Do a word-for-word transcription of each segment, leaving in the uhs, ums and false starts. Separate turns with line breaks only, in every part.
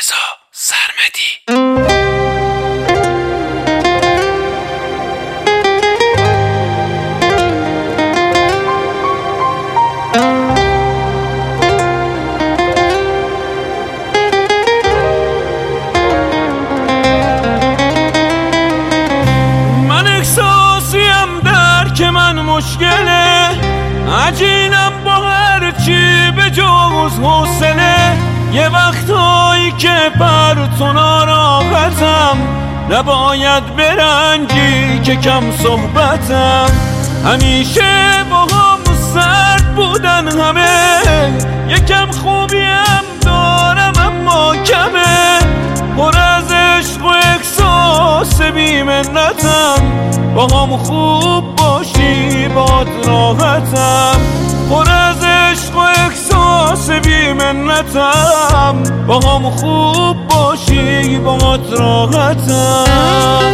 رضا سرمدی.
من احساسیم در که من مشکله، عجینم با هر چی به جز حوصله. یه وقتایی که بر تو ناراحتم، نباید برنجی که کم صحبتم. همیشه با هم سرد بودن همه، یکم خوبیم دارم اما کمه. پر از عشق و احساس بی‌منتم، با هم خوب باشی باد راحتم. پر از عشق و احساس بی‌منتم، با هم خوب باشی باد راحتم.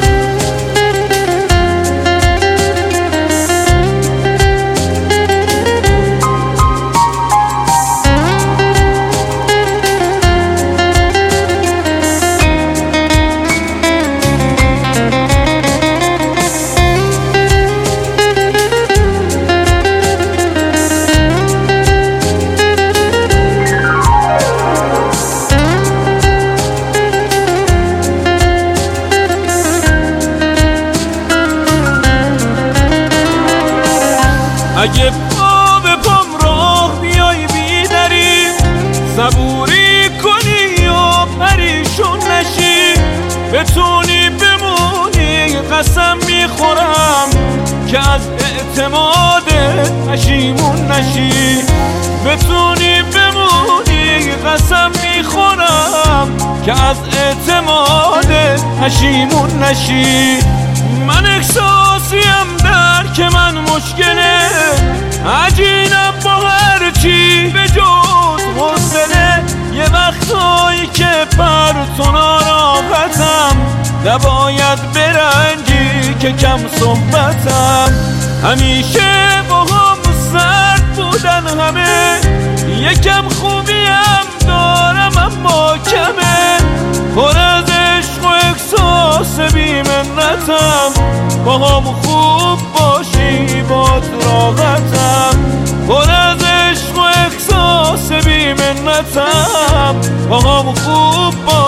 اگه پا به پام راه بیای بیدری، صبوری کنی و پریشون نشی. بتونی بمونی قسم میخورم که از اعتمادت پشیمون نشی. بتونی بمونی قسم میخورم که از اعتمادت پشیمون نشی. من احساسیم در که من مشکله، عجینم با هر چی به جز حوصله. یه وقتایی که پر تو ناراحتم، نباید برنجی که کم صحبتم. همیشه با هم سرد بودن همه، یکم خوبیم دارم اما کمه. پر از عشق و احساس بی‌منتم، با هم خوب باشی باد راحتم. پر از عشق و احساس بی‌منتم، با هم خوب باشی